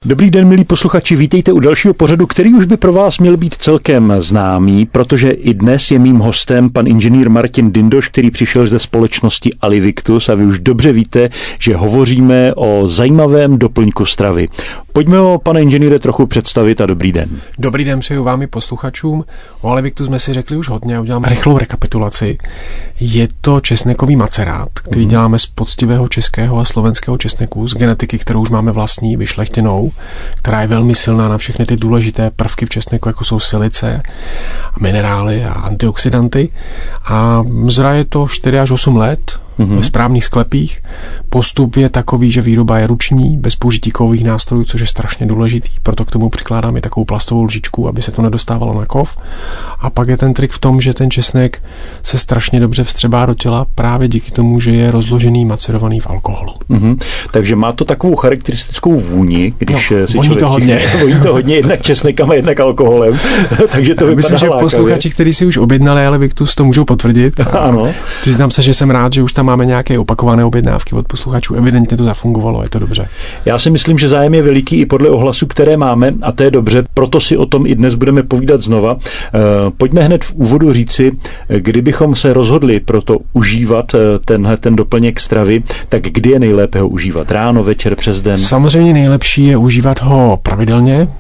Dobrý den, milí posluchači, vítejte u dalšího pořadu, který už by pro vás měl být celkem známý, protože i dnes je mým hostem pan inženýr Martin Dindoš, který přišel ze společnosti Alivictus a vy už dobře víte, že hovoříme o zajímavém doplňku stravy. Pojďme ho, pane inženýre, trochu představit a dobrý den. Dobrý den, přeju vám i posluchačům. O Alivictus jsme si řekli už hodně a udělám rychlou rekapitulaci. Je to česnekový macerát, který děláme z poctivého českého a slovenského česneku, z genetiky, kterou už máme vlastní, vyšlechtěnou, která je velmi silná na všechny ty důležité prvky v česneku, jako jsou silice, minerály a antioxidanty. A zraje to 4 až 8 let ve správných sklepích. Postup je takový, že výroba je ruční, bez použití kovových nástrojů, což je strašně důležitý, proto k tomu přikládám i takovou plastovou lžičku, aby se to nedostávalo na kov. A pak je ten trik v tom, že ten česnek se strašně dobře vstřebá do těla právě díky tomu, že je rozložený, macerovaný v alkoholu. Takže má to takovou charakteristickou vůni, když si voní to hodně. Voní to hodně, jednak česnekem a jednak alkoholem. Takže to vypadá myslím, že lákavě. posluchači, kteří si už objednali Alivictus, to můžou potvrdit. Ano. Přiznám se, že jsem rád, že už tam máme nějaké opakované objednávky od posluchačů. Evidentně to zafungovalo, je to dobře. Já si myslím, že zájem je veliký i podle ohlasů, které máme, a to je dobře, proto si o tom i dnes budeme povídat znova. Pojďme hned v úvodu říci, kdybychom se rozhodli pro to užívat ten doplněk stravy, tak kdy je nejlépe ho užívat? Ráno, večer, přes den? Samozřejmě nejlepší je užívat ho pravidelně,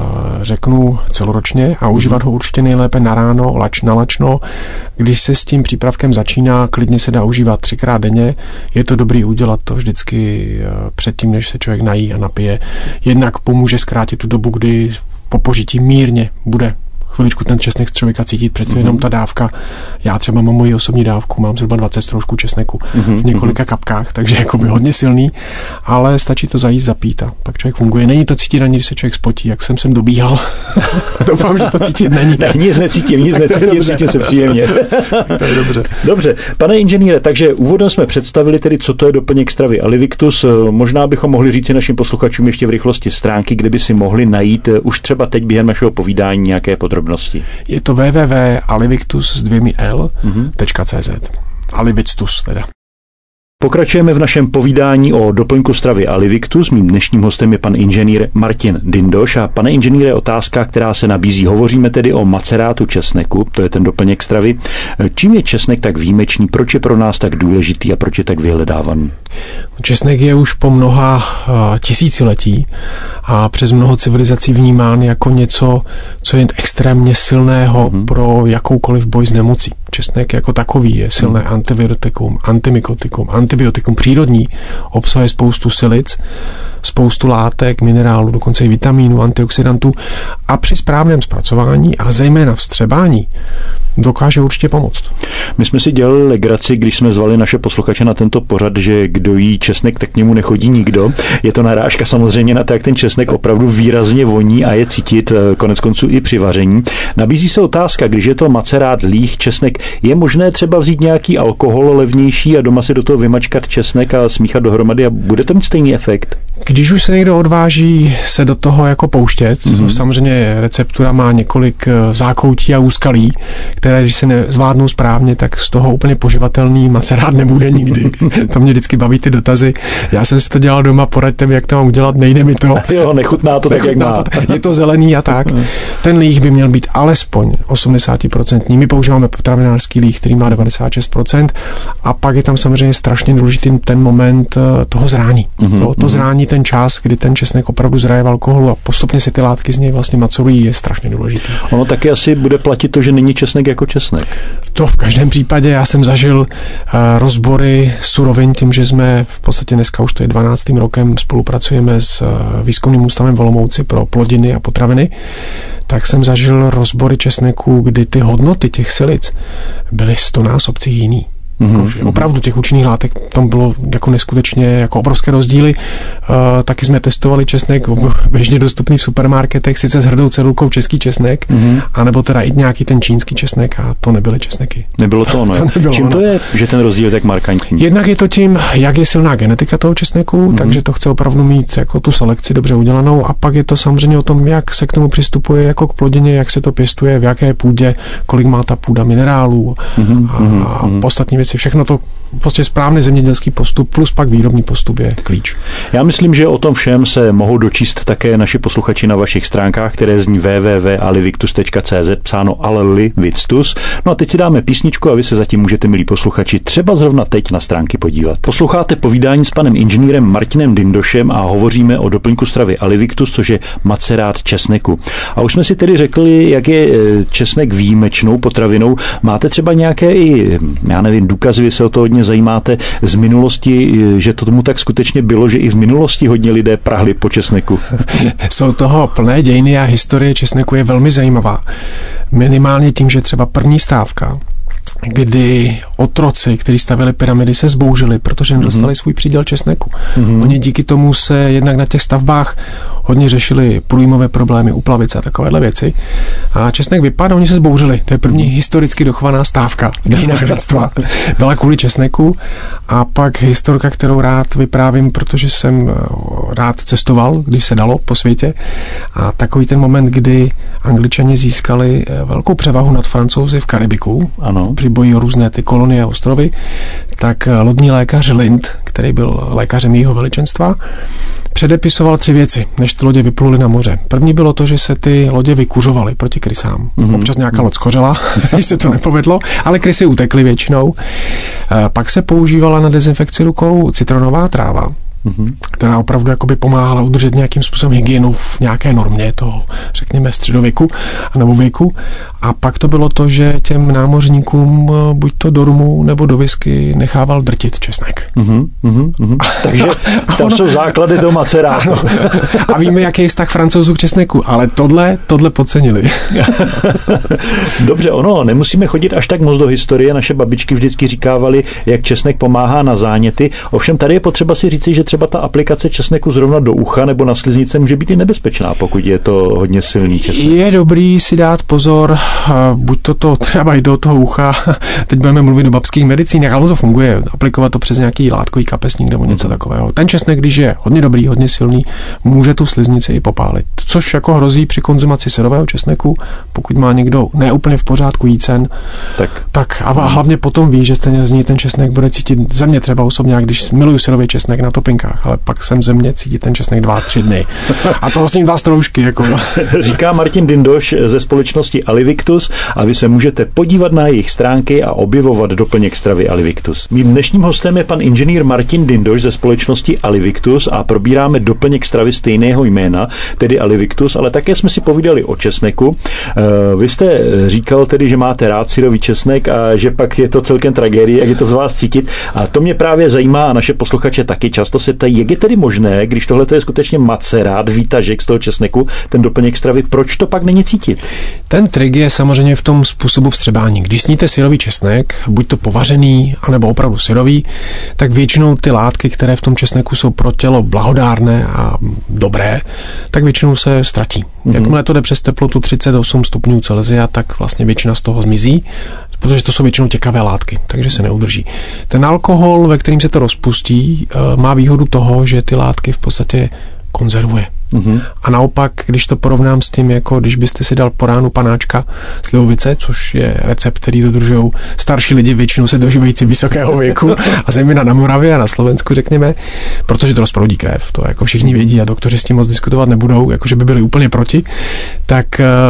řeknu celoročně, a užívat ho určitě nejlépe na ráno, na lačno. Když se s tím přípravkem začíná, klidně se dá užívat 3krát denně. Je to dobrý udělat to vždycky předtím, než se člověk nají a napije. Jednak pomůže zkrátit tu dobu, kdy po požití mírně bude chviličku ten česnek z člověka cítit, přece jenom ta dávka. Já třeba mám moji osobní dávku, mám zhruba 20 stroužků česneku v několika kapkách, takže jakoby hodně silný, ale stačí to zajíst, zapít a pak člověk funguje. Není to cítit ani, když se člověk spotí, jak jsem dobíhal. Doufám, že to cítit není. Ne, nic necítím, cítím se příjemně. To je dobře. Dobře, pane inženýre, takže úvodem jsme představili tedy, co to je doplněk stravy Alivictus. Možná bychom mohli říct našim posluchačům ještě v rychlosti stránky, kde by si mohli najít už třeba teď během našeho povídání nějaké podrobnosti. Je to www.alivictus.cz. Alivictus teda. Pokračujeme v našem povídání o doplňku stravy Alivictus. Mým dnešním hostem je pan inženýr Martin Dindoš. A pane inženýre, otázka, která se nabízí. Hovoříme tedy o macerátu česneku, to je ten doplněk stravy. Čím je česnek tak výjimečný, proč je pro nás tak důležitý a proč je tak vyhledávaný? Česnek je už po mnoha tisíciletí a přes mnoho civilizací vnímán jako něco, co je extrémně silného pro jakoukoliv boj s nemocí. Česnek jako takový je silné antivirotikum, antimykotikum, antibiotikum přírodní, obsahuje spoustu silic, spoustu látek, minerálů, dokonce i vitamínů, antioxidantů a při správném zpracování a zejména vstřebání dokáže určitě pomoct. My jsme si dělali legraci, když jsme zvali naše posluchače na tento pořad, že kdo jí česnek, tak k němu nechodí nikdo. Je to narážka samozřejmě na to, jak ten česnek opravdu výrazně voní a je cítit konec konců i při vaření. Nabízí se otázka, když je to macerát, líh, česnek, je možné třeba vzít nějaký alkohol levnější a doma si do toho vymačkat česnek a smíchat dohromady a bude to mít stejný efekt? Když už se někdo odváží se do toho jako pouštět, samozřejmě receptura má několik zákoutí a úskalí, které když se nezvládnou správně, tak z toho úplně poživatelný macerát nebude nikdy. To mě vždycky baví ty dotazy. Já jsem si to dělal doma, poraďte mi, jak to mám udělat, nejde mi to. Jo, nechutná to tak, jak má. Je to zelený a tak. Ten líh by měl být alespoň 80%. My používáme potravinářský líh, který má 96%, a pak je tam samozřejmě strašně důležitý ten moment toho zrání. To zrání, ten čas, kdy ten česnek opravdu zraje v alkoholu a postupně si ty látky z něj vlastně macerují, je strašně důležitý. Ono taky asi bude platit to, že není česnek jako česnek. To v každém případě. Já jsem zažil rozbory surovin tím, že jsme v podstatě dneska už to je 12. rokem spolupracujeme s výzkumným ústavem v Olomouci pro plodiny a potraviny, tak jsem zažil rozbory česneku, kdy ty hodnoty těch silic byly 100násobci jiný. Opravdu těch účinných látek tam bylo jako neskutečně jako obrovské rozdíly. Taky jsme testovali česnek běžně dostupný v supermarketech, sice s hrdou cedulkou český česnek, anebo teda i nějaký ten čínský česnek, a to nebyly česneky. Nebylo to ono. Čím to je, že ten rozdíl je tak markantní? Jednak je to tím, jak je silná genetika toho česneku, takže to chce opravdu mít jako tu selekci dobře udělanou, a pak je to samozřejmě o tom, jak se k tomu přistupuje jako k plodině, jak se to pěstuje, v jaké půdě, kolik má ta půda minerálů a ostatní věci. věci. Všechno to prostě správný zemědělský postup plus pak výrobní postup je klíč. Já myslím, že o tom všem se mohou dočíst také naši posluchači na vašich stránkách, které zní www.alivictus.cz, psáno Alivictus. No a teď si dáme písničku a vy se zatím můžete, milí posluchači, třeba zrovna teď na stránky podívat. Posloucháte povídání s panem inženýrem Martinem Dindošem a hovoříme o doplňku stravy Alivictus, což je macerát česneku. A už jsme si tedy řekli, jak je česnek výjimečnou potravinou. Máte třeba nějaké i, já nevím, důkazy, vy se o to hodně zajímáte z minulosti, že to tomu tak skutečně bylo, že i v minulosti hodně lidé prahli po česneku? Jsou toho plné dějiny a historie česneku je velmi zajímavá. Minimálně tím, že třeba první stávka, kdy otroci, kteří stavěli pyramidy, se zbouřili, protože nedostali svůj příděl česneku. Oni díky tomu se jednak na těch stavbách hodně řešili průjmové problémy, uplavice a takovéhle věci. A česnek vypadl, oni se zbouřili. To je první historicky dochovaná stávka dějinách lidstva. Byla kvůli česneku. A pak historka, kterou rád vyprávím, protože jsem rád cestoval, když se dalo po světě. A takový ten moment, kdy Angličani získali velkou převahu nad Francouzi v Karibiku. Ano. Při boji o různé ty kolonie a ostrovy, tak lodní lékař Lind, který byl lékařem jeho veličenstva, předepisoval 3 věci, než ty lodě vypluly na moře. První bylo to, že se ty lodě vykuřovaly proti krysám. Občas nějaká loď skořela, když se to nepovedlo, ale krysy utekly většinou. Pak se používala na dezinfekci rukou citronová tráva, která opravdu jakoby pomáhala udržet nějakým způsobem hygienu v nějaké normě toho, řekněme, středověku nebo věku. A pak to bylo to, že těm námořníkům buď to do rumu nebo do whisky nechával drtit česnek. Takže tam jsou základy do macerátu. A víme, jaký je vztah Francouzů k česneku, ale tohle podcenili. Dobře, nemusíme chodit až tak moc do historie. Naše babičky vždycky říkávaly, jak česnek pomáhá na záněty. Ovšem tady je potřeba si říci, že třeba ta aplikace česneku zrovna do ucha nebo na sliznice může být i nebezpečná, pokud je to hodně silný česnek. Je dobrý si dát pozor, buď to třeba i do toho ucha, teď budeme mluvit o babských medicínách, ale to funguje, aplikovat to přes nějaký látkový kapesník nebo něco takového. Ten česnek, když je hodně dobrý, hodně silný, může tu sliznici i popálit, což jako hrozí při konzumaci syrového česneku, pokud má někdo ne úplně v pořádku jícen, tak a hlavně potom ví, že z něj ten česnek bude cítit, za mě třeba osobně, když miluju syrový česnek na topinkách, ale pak jsem ze mě cítit ten česnek 2-3 dny. A toho s ním 2 stroužky. Říká Martin Dindoš ze společnosti Alivictus a vy se můžete podívat na jejich stránky a objevovat doplněk stravy Alivictus. Mým dnešním hostem je pan inženýr Martin Dindoš ze společnosti Alivictus a probíráme doplněk stravy stejného jména, tedy Alivictus, ale také jsme si povídali o česneku. Vy jste říkal tedy, že máte rád syrový česnek a že pak je to celkem tragédie, jak je to z vás cítit. A to mě právě zajímá a naše posluchače taky často se ptají, jak je tedy možné, když tohle je skutečně macerát, výtažek z toho česneku, ten doplněk stravy, proč to pak není cítit? Ten trik je samozřejmě v tom způsobu vstřebání. Když sníte syrový česnek, buď to povařený, anebo opravdu syrový, tak většinou ty látky, které v tom česneku jsou pro tělo blahodárné a dobré, tak většinou se ztratí. Jakmile to jde přes teplotu 38 stupňů Celsia, tak vlastně většina z toho zmizí, protože to jsou většinou těkavé látky, takže se neudrží. Ten alkohol, ve kterým se to rozpustí, má výhodu toho, že ty látky v podstatě konzervuje. A naopak, když to porovnám s tím, jako když byste si dal po ránu panáčka slivovice, což je recept, který dodržují starší lidi, většinou se dožívající vysokého věku, a zejména na Moravě a na Slovensku, řekněme, protože to rozproudí krev, to jako všichni vědí a doktoři s tím moc diskutovat nebudou, jakože by byli úplně proti, tak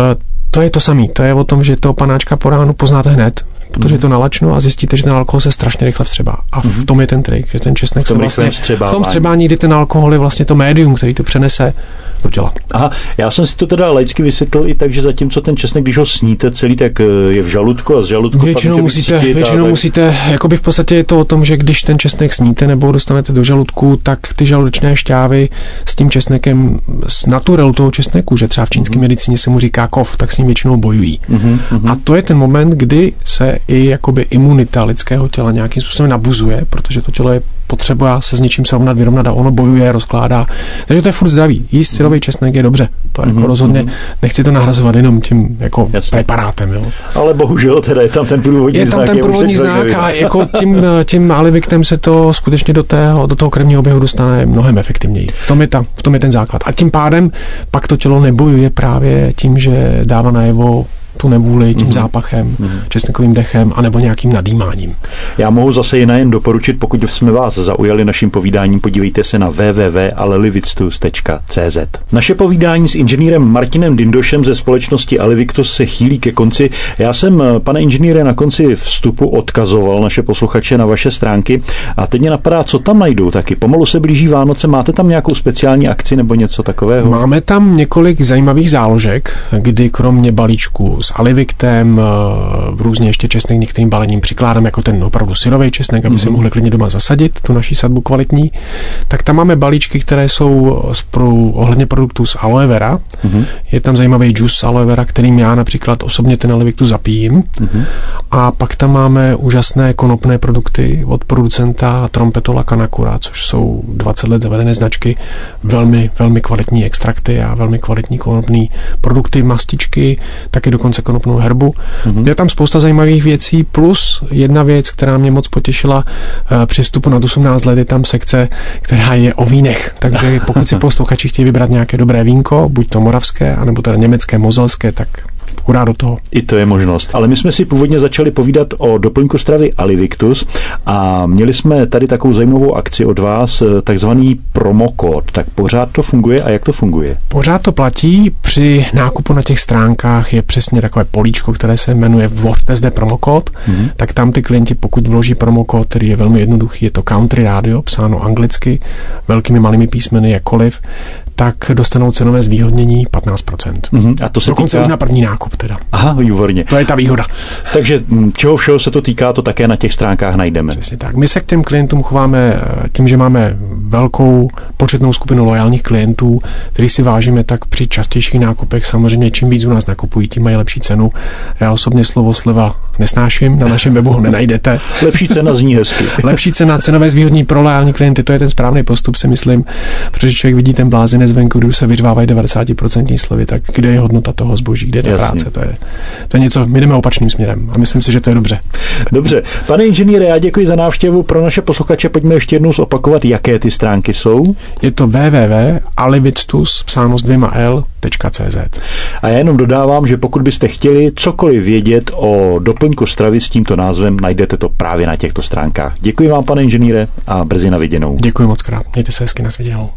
to je to samé. To je o tom, že toho panáčka po ránu poznáte hned, protože to nalačno a zjistíte, že ten alkohol se strašně rychle vstřebá. A v tom je ten trik, že ten česnek se vlastně v tom vstřebání, kdy ten alkohol je vlastně to médium, který to přenese do těla. Aha, já jsem si to teda laicky vysvětlil i tak, že zatímco ten česnek, když ho sníte celý, tak je v žaludku a z žaludku většinou musíte, jakoby v podstatě je to o tom, že když ten česnek sníte nebo dostanete do žaludku, tak ty žaludečné šťávy s tím česnekem, s naturel toho česneku, že třeba v čínské medicíně se mu říká kov, tak s ním většinou bojují. A to je ten moment, kdy se i jakoby imunita lidského těla nějakým způsobem nabuzuje, protože to tělo je potřebuje se s něčím srovnat, vyrovnat a ono bojuje, rozkládá. Takže to je furt zdravý. Jíst syrový česnek je dobře. To jako rozhodně nechci to nahrazovat jenom tím jako preparátem. Jo. Ale bohužel teda je tam ten průvodní znak. Je tam ten průvodní znak a jako tím Alivictem se to skutečně do toho krevního oběhu dostane mnohem efektivněji. V tom je ten základ. A tím pádem pak to tělo nebojuje právě tím, že dává najevo tu nevůli tím zápachem, česnekovým dechem, anebo nějakým nadýmáním. Já mohu zase jen doporučit, pokud jsme vás zaujali naším povídáním, podívejte se na www.alivictus.cz. Naše povídání s inženýrem Martinem Dindošem ze společnosti Alivictus se chýlí ke konci. Já jsem, pane inženýre, na konci vstupu odkazoval naše posluchače na vaše stránky a teď mě napadá, co tam najdou taky. Pomalu se blíží Vánoce, máte tam nějakou speciální akci nebo něco takového? Máme tam několik zajímavých záložek, kdy kromě balíčku s Alivictem, různě ještě česnek některým balením přikládám jako ten opravdu syrový česnek, aby si mohli klidně doma zasadit tu naší sadbu kvalitní, tak tam máme balíčky, které jsou ohledně produktů z aloe vera. Je tam zajímavý džus aloe vera, kterým já například osobně ten Alivictus zapijím. A pak tam máme úžasné konopné produkty od producenta Trompetola Kanakura, což jsou 20 let zavedené značky, velmi, velmi kvalitní extrakty a velmi kvalitní konopné produkty, mastičky, taky dokonce konopnou herbu. Je tam spousta zajímavých věcí, plus jedna věc, která mě moc potěšila při vstupu nad 18 let, je tam sekce, která je o vínech. Takže pokud si posluchači chtějí vybrat nějaké dobré vínko, buď to moravské, anebo teda německé, mozelské, tak hurá do toho. I to je možnost. Ale my jsme si původně začali povídat o doplňku stravy Alivictus a měli jsme tady takovou zajímavou akci od vás, takzvaný promokód. Tak pořád to funguje a jak to funguje? Pořád to platí. Při nákupu na těch stránkách je přesně takové políčko, které se jmenuje Vložte zde promokód. Tak tam ty klienti, pokud vloží promokód, který je velmi jednoduchý, je to Country Radio, psáno anglicky, velkými malými písmeny jakkoliv, tak dostanou cenové zvýhodnění 15%. A to se dokonce týká... už na první nákup teda. Aha, výborně. To je ta výhoda. Takže čeho všeho se to týká, to také na těch stránkách najdeme. Přesně tak. My se k těm klientům chováme tím, že máme velkou početnou skupinu lojálních klientů, který si vážíme, tak při častějších nákupech samozřejmě čím víc u nás nakupují, tím mají lepší cenu. Já osobně slovo sleva nesnáším, na našem webu ho nenajdete. Lepší cena zní hezky. Lepší cena, cenové zvýhodnění pro lojální klienty, to je ten správný postup, si myslím, protože člověk vidí ten blázinec venku, když se vyřvávají 90% slevy, tak kde je hodnota toho zboží, kde je ta práce, to je něco, my jdeme opačným směrem a myslím si, že to je dobře. Dobře. Pane inženýre, já děkuji za návštěvu. Pro naše posluchače pojďme ještě jednou zopakovat, jaké ty stránky jsou. Je to www.alivictus, psáno s 2l.cz. A já jenom dodávám, že pokud byste chtěli cokoliv vědět o doplňku stravy s tímto názvem, najdete to právě na těchto stránkách. Děkuji vám, pane inženýre, a brzy na viděnou. Děkuji moc krát. Mějte se hezky, na viděnou.